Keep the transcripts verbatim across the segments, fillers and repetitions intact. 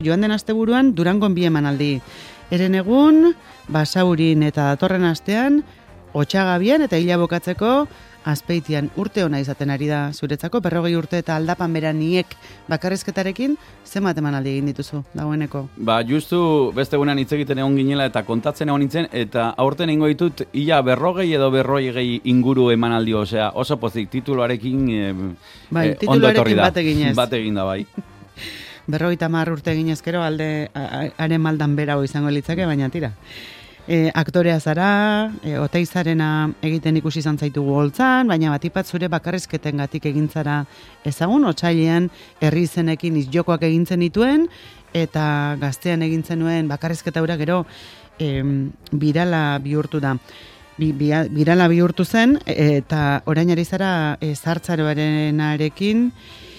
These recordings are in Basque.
Joan den asteburuan Durangon bi emanaldi. Eren egun, Basaurin eta datorren astean, Otxagabian eta hila bokatzeko Azpeitian urte ona izaten ari da zuretzako, berrogei urte eta aldapan beraniek bakarrizketarekin, zenbat emanaldi egin dituzu dagoeneko? Ba, justu beste egunean hitz egiten egon ginela eta kontatzen egon nintzen, eta aurten egingo ditut ia berrogei edo berrogei inguru emanaldi, osea, oso pozik tituloarekin eh, bai, eh, ondo etorri da. Bat eginez. Bat egin da, bai. Berrogeita hamar urte eginezkero alde haren maldan berago izango litzake, baina tira. E, aktorea zara, e, Oteizarena egiten ikusi izan zaitugu holtzan, baina batipat zure bakarrizketengatik egin zara ezagun, otsailean herri izenekin izjokoak egintzen dituen, eta gaztean egintzen nuen bakarrizketa hura gero e, birala bihurtu da. Bi, bi, birala bihurtu zen, eta orain ari zara e, zartzaroarenarekin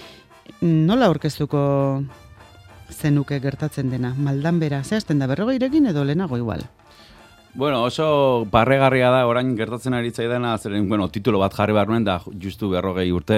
nola aurkeztuko zenuke gertatzen dena? Maldan bera, zehazten da berrogeirekin edo lehenago igual? Bueno, oso barregarria da orain gertatzen ari zaidana, zeren, bueno, titulo bat jarri behar nuen, da justu berrogei urte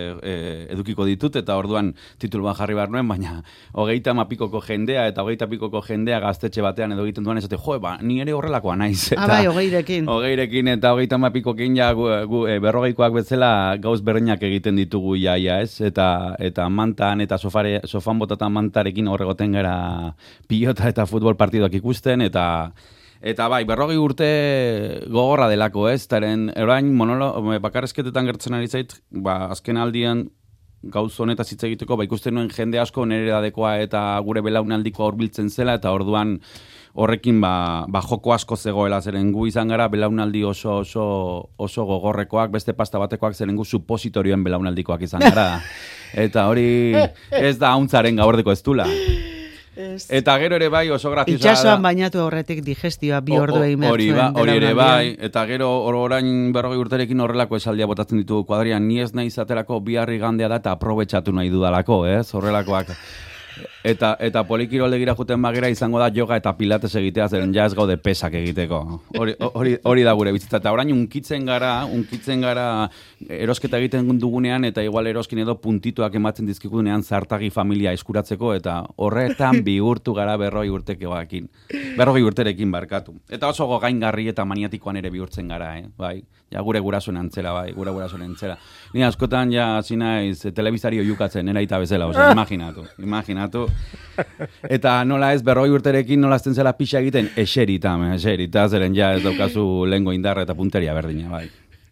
e, edukiko ditut, eta orduan titulo bat jarri behar nuen, baina hogeita mapikoko jendea, eta hogeita pikoko jendea gaztetxe batean edo egiten duan, esate, jo, ba, ni ere horrelakoa naiz. Eta, ah, bai, hogeirekin. Hogeirekin, eta hogeita mapikokin ja gu, gu, e, berrogeikoak bezala gauz berreinak egiten ditugu jaia, ez? Eta, eta mantan eta sofare, sofan botatan mantarekin horregoten gara pilota eta futbol partidoak ikusten, eta Eta bai, berrogei urte gogorra delako, ez? Taren, orain, monolo, bakarrezketetan gertzen ari zait, ba, azken aldian gauz honetaz hitz egiteko, ba, ikusten nuen jende asko nire edadekoa eta gure belaunaldikoa hurbiltzen zela, eta orduan horrekin ba, ba joko asko zegoela, zeren gu izan gara belaunaldi oso, oso, oso gogorrekoak, beste pasta batekoak, zeren gu supositorioen belaunaldikoak izan gara. Eta hori ez da hauntzaren gabordeko ez dula. Es. Eta gero ere bai oso graziosa da. Itxasoan bainatu horretik digestioa bi ordu egin behar zuen. Ba, hori ere bai, eta gero orain berrogei urterekin horrelako esaldia botatzen ditugu kuadrian, ni ez nahi izaterako biharri gandea da eta aprobetxatu nahi dudalako, ez? Horrelakoak. Eta, eta polikirolegira juten bagera izango da yoga eta pilates egitea, zeren ja ez gaude pesak egiteko. Hori, hori, hori da gure bizitza. Eta orain unkitzen gara, unkitzen gara erosketa egiten dugunean, eta igual eroskin edo puntituak ematen dizkigunean zartagi familia eskuratzeko, eta horretan bihurtu gara berroi urtekoakin. Berrogei urterekin barkatu. Eta oso gogaingarri eta maniatikoan ere bihurtzen gara, eh? Bai. Ja, gure gurasoen antzela, bai, gure gurasoen antzela. Ni askotan ja hasi naiz telebistari oihukatzen, nera aita bezala, osea, imaginatu, imaginatu. Eta nola ez berrogei urterekin nola azten zela pixa egiten, eserita, eserita, zeren ja ez daukazu lengo indarra eta punteria berdina, bai.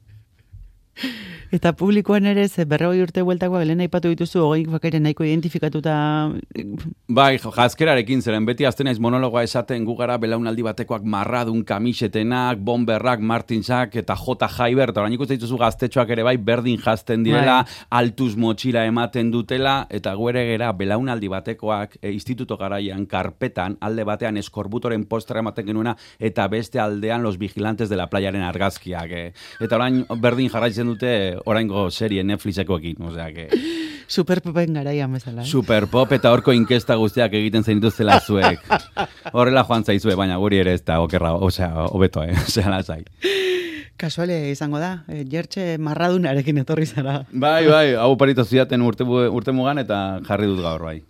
Eta publikoan ere, ze berrogei urte bueltakoak lehen aipatu dituzu, hogeik bakaren nahiko identifikatuta... Bai, jazkerarekin zeren, beti azten naiz monologoa esaten gu gara belaunaldi batekoak marradun kamisetenak, bomberrak, martinsak eta J. Jaiber, eta orain ikusten dituzu gaztetxoak ere bai, berdin jazten direla, bai. Altuz motxila ematen dutela, eta guere gera belaunaldi batekoak e, instituto garaian, karpetan, alde batean eskorbutoren postera ematen genuena, eta beste aldean los vigilantes de la playaren argazkiak. E. Eta orain berdin jarraitzen dute oraingo serie Netflixekoekin, osea que Superpopen garaian bezala. Eh? Superpop eta horko inkesta guztiak egiten zenituztela zuek. Horrela joan zaizue, baina guri ere ez da okerra, osea, hobeto, eh, osea, lasai. Kasuale izango da, e, jertxe marradunarekin etorri zara. Bai, bai, hau parito zidaten urte, urte mugan eta jarri dut gaur, bai.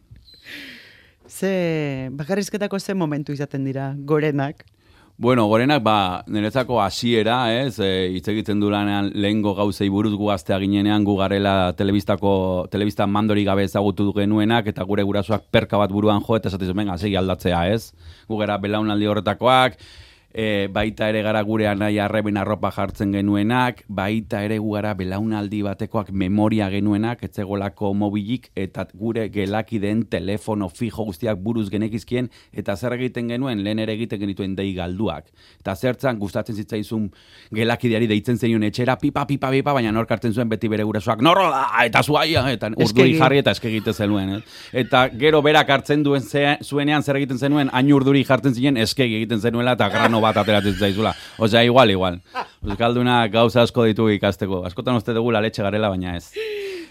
Ze, bakarrizketako ze momentu izaten dira, gorenak? Bueno, gorenak, ba, niretzako hasiera, ez, e, hitz egiten du lanean lehengo gauzei buruz gu gaztea ginenean, gu garela telebistako, telebista mandori gabe ezagutu genuenak, eta gure gurasoak perka bat buruan jo, eta esaten zuen, segi aldatzea, ez? Gu gara belaunaldi horretakoak, e, baita ere gara gure anai arreben arropa jartzen genuenak, baita ere gu gara belaunaldi batekoak memoria genuenak, etzegolako mobilik, eta gure gelakideen telefono fijo guztiak buruz genekizkien, eta zer egiten genuen, lehen ere egiten genituen dei galduak. Eta zertzan gustatzen zitzaizun gelakideari deitzen zenion etxera, pipa, pipa, pipa, baina nork hartzen zuen beti bere gurasoak, norro da, eta zuaia, eta urduri jarri eta eskegite zenuen. Eh? Eta gero berak hartzen duen ze, zuenean zer egiten zenuen, hain urduri jartzen zinen, eskegi egiten zenuela, eta grano bat ateratzen zaizula. Osea, igual, igual. Euskalduna gauza asko ditu ikasteko. Askotan uste dugu la leche garela, baina ez.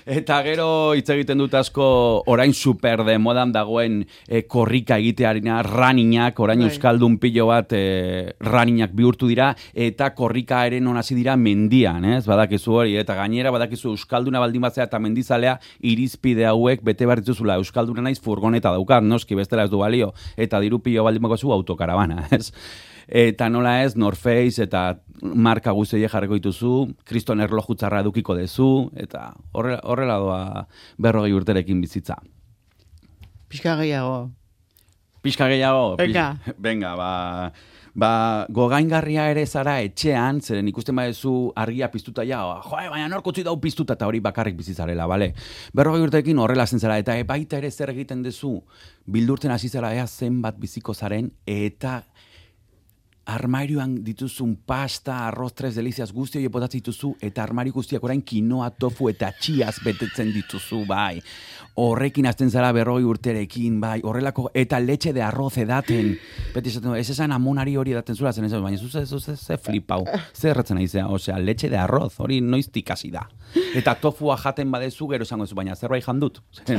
Eta gero hitz egiten dut asko orain super de modan dagoen e, korrika egitearena, runninnak, orain bai. euskaldun pilo bat e, runninnak bihurtu dira, eta korrika eren hasi dira mendian, ez? Badakizu hori, eta gainera badakizu euskalduna baldin batzea eta mendizalea irizpide hauek bete behar dituzula, euskalduna naiz furgoneta daukat, noski bestela ez du balio, eta diru pilo baldin bakozu autokaravana, ez? Eta nola ez, North Face eta marka guztiak jarriko dituzu, kriston erlojutzarra edukiko dezu, eta horrela, horrela doa berrogei urterekin bizitza. Pixka gehiago. Pixka gehiago? Venga. Pix... Venga, ba... Ba, gogaingarria ere zara etxean, zeren ikusten badezu argia piztuta ja, joe, baina nork utzi dau piztuta eta hori bakarrik bizitzarela, bale? Berrogei urteekin horrela zen zara, eta e, baita ere zer egiten dezu, bildurten hasi zara ea zenbat biziko zaren, eta armarioan dituzun pasta, arroz, tres delizias guzti hori botatzen dituzu, eta armario guztiak orain kinoa, tofu eta txiaz betetzen dituzu, bai. Horrekin hasten zara berrogei urterekin, bai. Horrelako, eta letxe de arroz edaten. Beti esaten, ez esan amonari hori edaten zula zen, baina zuze, zuze, ze flipau. Ze erratzen aizea, osea, letxe de arroz, hori noiztik hasi da. Eta tofua jaten badezu, gero esango ez, baina zerbait jandut.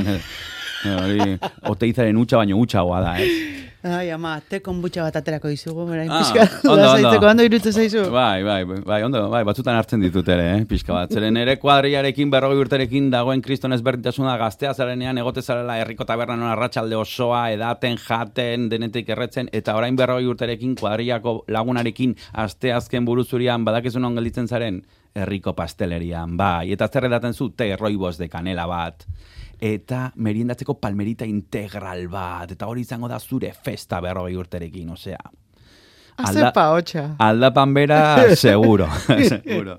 Hori, oteizaren utxa, baino utxagoa da, ez? Ai, ama, te konbutxa bat aterako dizugu, orain ah, pixka. Ondo, ondo. Ondo iruditzen zaizu? Bai, bai, bai, ondo, bai, batzutan hartzen ditut ere, eh, pixka bat. Zeren ere kuadriarekin, berrogei urterekin dagoen kriston ezberdintasuna gaztea zarenean, egote zarela herriko tabernan arratsalde osoa, edaten, jaten, denetik erretzen, eta orain berrogei urterekin kuadriako lagunarekin aste azken buruzurian badakizun on gelditzen zaren herriko pastelerian, bai, eta zer edaten zu, te roibos de kanela bat. Eta meriendatzeko palmerita integral bat, eta hori izango da zure festa berrogei urterekin, osea. Azepa, hotxa. Aldapan bera, seguro, seguro.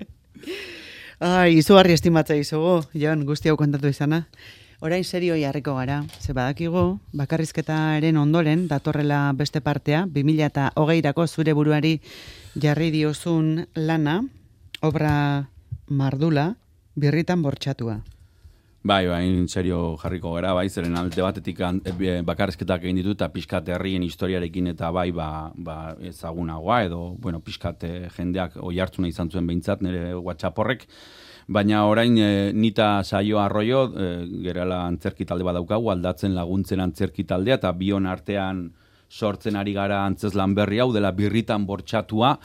Ai, izugarri estimatza izugu, Jon, guzti hau kontatu izana. Orain serioi harriko gara, ze badakigu, bakarrizketaren ondoren, datorrela beste partea, bi mila hogeirako zure buruari jarri diozun lana, obra mardula, birritan bortxatua. Bai, bai, serio jarriko gara, bai, zeren alde batetik bakarrizketak egin ditu eta pixkat herrien historiarekin eta bai, ba, ba ezagunagoa edo, bueno, pixkat jendeak oi hartzuna izan zuen behintzat, nire WhatsApp horrek, baina orain e, nita saio arroio, e, gerala antzerki talde badaukagu, aldatzen laguntzen antzerki taldea, eta bion artean sortzen ari gara antzeslan berri hau, dela birritan bortxatua,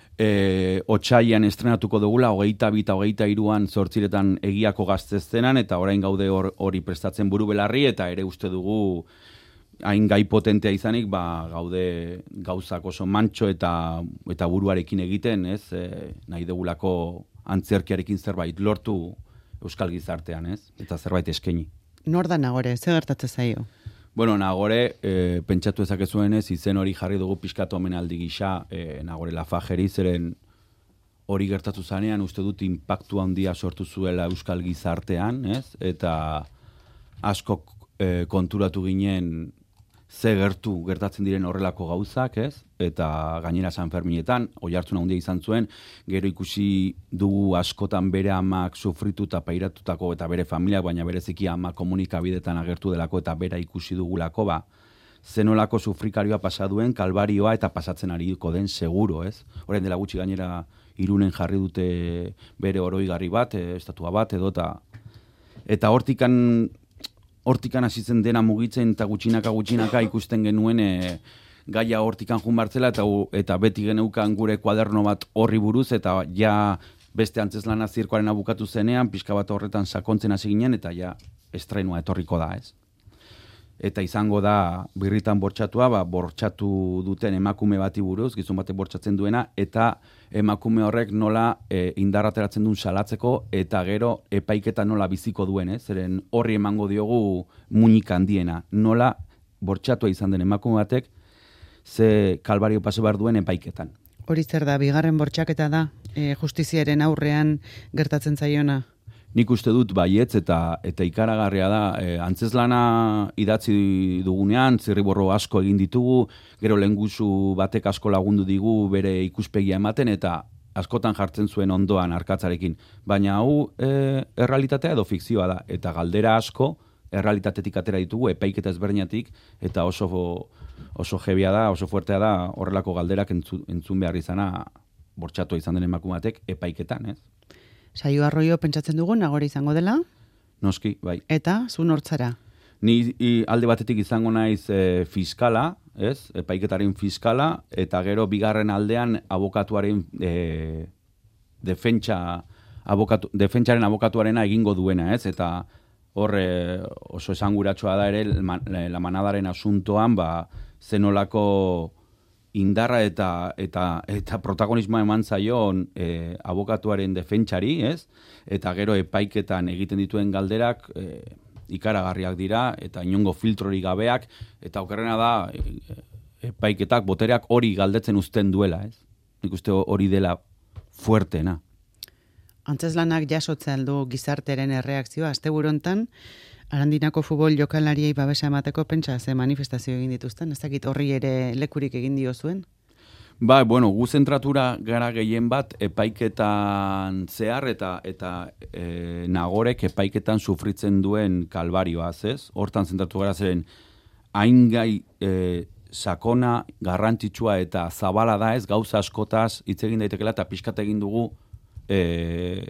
E, otsaian estrenatuko dugula, hogeita bita, hogeita iruan zortziretan egiako gazteztenan, eta orain gaude hori or, prestatzen buru belarri, eta ere uste dugu hain gai potentea izanik, ba, gaude gauzak oso mantxo eta, eta buruarekin egiten, ez, e, nahi dugulako antzerkiarekin zerbait lortu euskal gizartean, ez, eta zerbait eskaini. Nor da Nagore, ze gertatzen zaio? Bueno, Nagore, e, pentsatu ezakezuenez, izen hori jarri dugu pixkatu omenaldi gisa, e, Nagore Lafajeri, zeren hori gertatu zanean, uste dut inpaktu handia sortu zuela euskal gizartean, ez? Eta asko e, konturatu ginen ze gertu gertatzen diren horrelako gauzak, ez? Eta gainera San Ferminetan, oihartzun handia izan zuen, gero ikusi dugu askotan bere amak sufritu eta pairatutako eta bere familiak, baina bereziki ama komunikabidetan agertu delako eta bera ikusi dugulako, ba, zenolako sufrikarioa pasa duen, kalbarioa eta pasatzen ariko den seguro, ez? Orain dela gutxi gainera Irunen jarri dute bere oroigarri bat, e, estatua bat, edo eta eta hortikan hortikan hasi zen dena mugitzen eta gutxinaka gutxinaka ikusten genuen e, gaia hortikan jun bartzela eta, eta beti geneukan gure kuaderno bat horri buruz eta ja beste antzeslana zirkoaren abukatu zenean, pixka bat horretan sakontzen hasi ginen eta ja estrenua etorriko da, ez? Eta izango da birritan bortxatua, ba, bortxatu duten emakume bati buruz, gizon batek bortxatzen duena, eta emakume horrek nola e, indarrateratzen duen salatzeko, eta gero epaiketa nola biziko duen, eh? Zeren horri emango diogu muñik handiena. Nola bortxatua izan den emakume batek, ze kalbario paso behar duen epaiketan. Hori zer da, bigarren bortxaketa da, e, justiziaren aurrean gertatzen zaiona? Nik uste dut baietz eta eta ikaragarria da, e, antzeslana idatzi dugunean, zirriborro asko egin ditugu, gero lehengusu batek asko lagundu digu bere ikuspegia ematen eta askotan jartzen zuen ondoan arkatzarekin. Baina hau e, errealitatea edo fikzioa da, eta galdera asko errealitatetik atera ditugu, epaiketa ezberdinatik, eta oso, oso jebia da, oso fuertea da, horrelako galderak entzun, entzun behar izana bortxatua izan den emakumatek epaiketan, ez? Saio Arroio pentsatzen dugu, Nagore izango dela? Noski, bai. Eta, zu nortzara? Ni i, alde batetik izango naiz e, fiskala, ez? Epaiketaren fiskala, eta gero bigarren aldean abokatuaren e, defentsa, abokatu, defentsaren abokatuarena egingo duena, ez? Eta hor e, oso esanguratsua da ere la manadaren asuntoan, ba, zenolako indarra eta eta eta protagonismoa eman zaion e, abokatuaren defentsari, ez? Eta gero epaiketan egiten dituen galderak e, ikaragarriak dira eta inongo filtrori gabeak eta okerrena da e, epaiketak botereak hori galdetzen uzten duela, ez? Nik uste hori dela fuertena. Antzeslanak jasotzen du gizarteren erreakzioa asteburu hontan Arandinako futbol jokalariei babesa emateko pentsa ze manifestazio egin dituzten, ez dakit horri ere lekurik egin dio zuen? Ba, bueno, gu zentratura gara gehien bat epaiketan zehar eta eta e, nagorek epaiketan sufritzen duen kalbarioaz, ez? Hortan zentratu gara zeren hain gai e, sakona, garrantzitsua eta zabala da, ez? Gauza askotaz hitz egin daitekela eta pixkat egin dugu e,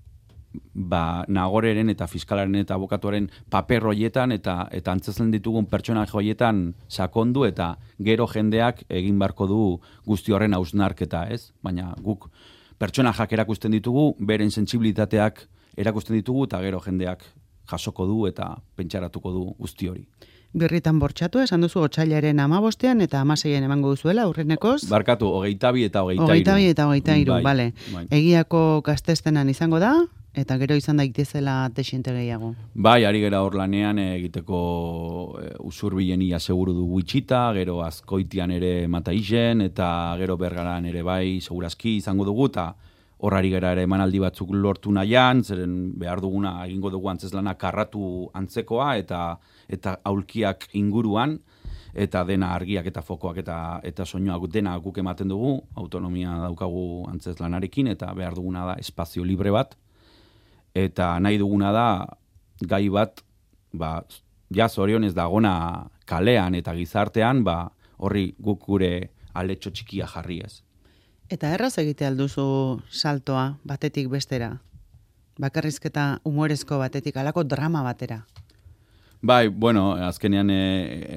ba, nagoreren eta fiskalaren eta abokatuaren paper hoietan eta eta antzezlen ditugun pertsonaje hoietan sakondu eta gero jendeak egin beharko du guzti horren hausnarketa, ez? Baina guk pertsonajak erakusten ditugu, beren sentsibilitateak erakusten ditugu eta gero jendeak jasoko du eta pentsaratuko du guzti hori. Birritan bortxatu, esan duzu otsailaren amabostean eta amaseien emango duzuela, aurrenekoz? Barkatu, hogeita bi eta hogeita iru. Hogeita bi eta hogeita iru, bai, bale. Bai. Egiako gaztestenan izango da, eta gero izan daitezela desiente gehiago. Bai, ari gera hor lanean egiteko e, usurbilen ia seguru dugu itxita, gero Azkoitian ere Mataizen, eta gero Bergaran ere bai segurazki izango dugu, eta horrari gera ere emanaldi batzuk lortu nahian, zeren behar duguna egingo dugu antzeslana karratu antzekoa, eta eta aulkiak inguruan, eta dena argiak eta fokoak eta eta soinuak dena guk ematen dugu, autonomia daukagu antzeslanarekin, eta behar duguna da espazio libre bat, eta nahi duguna da gai bat, ba, ja zorionez dagona kalean eta gizartean, ba, horri guk gure aletxo txikia jarri ez. Eta erraz egite alduzu saltoa batetik bestera? Bakarrizketa humorezko batetik alako drama batera? Bai, bueno, azkenean e,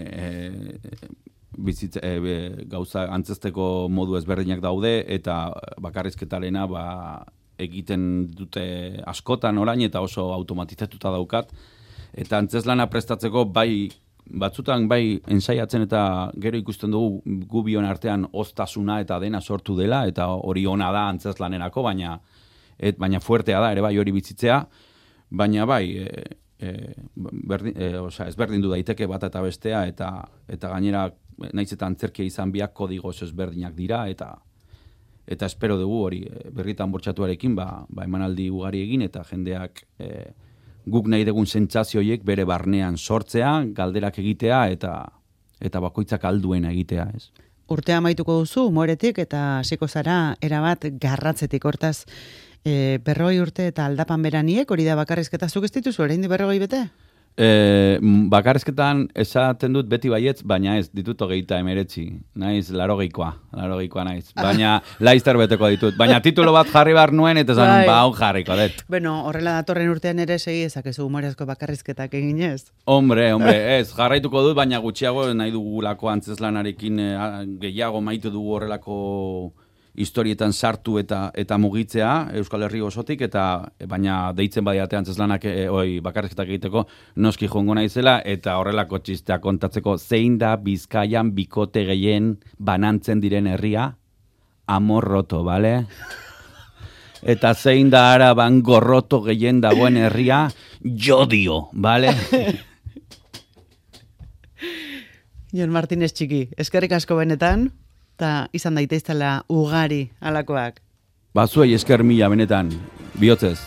e, bizitza, e, gauza antzesteko modu ezberdinak daude, eta bakarrizketarena ba, egiten dute askotan orain eta oso automatizatuta daukat. Eta antzeslana prestatzeko bai, batzutan bai ensaiatzen eta gero ikusten dugu gu bion artean oztasuna eta dena sortu dela, eta hori ona da antzeslanerako, baina, et, baina fuertea da ere bai hori bizitzea, baina bai, e, e, berdin, e, osea, ezberdin du daiteke bat eta bestea, eta, eta gainera naiz eta antzerkia izan biak kodigo ezberdinak dira, eta eta espero dugu hori berritan bortxatuarekin ba, ba emanaldi ugari egin eta jendeak e, guk nahi dugun sentsazioiek bere barnean sortzea, galderak egitea eta eta bakoitzak alduena egitea, ez. Urtea amaituko duzu humoretik eta hasiko zara erabat garratzetik, hortaz e, berrogei urte eta aldapan beraniek, hori da bakarrizketa zuk ez dituzu, oraindik berrogei bete? E, bakarrizketan esaten dut beti baietz, baina ez ditut hogeita emeretzi. Naiz larogeikoa, larogeikoa naiz. Baina laizter beteko ditut. Baina titulo bat jarri behar nuen, eta zan ba, hau jarriko dut. Bueno, horrela datorren urtean ere segi ezakezu humorezko bakarrizketak eginez. Hombre, hombre, ez, jarraituko dut, baina gutxiago nahi dugulako antzeslanarekin gehiago maitu dugu horrelako historietan sartu eta eta mugitzea Euskal Herri osotik, eta baina deitzen badiate antzeslanak e, oi, bakarrizketak egiteko noski jongo naizela, eta horrelako txistea kontatzeko zein da Bizkaian bikote gehien banantzen diren herria? Amorroto, bale? Eta zein da Araban gorroto gehien dagoen herria? Jodio, bale? Jon Martínez txiki, eskerrik asko benetan, eta izan daiteztela ugari alakoak. Bazuei esker mila benetan, bihotzez.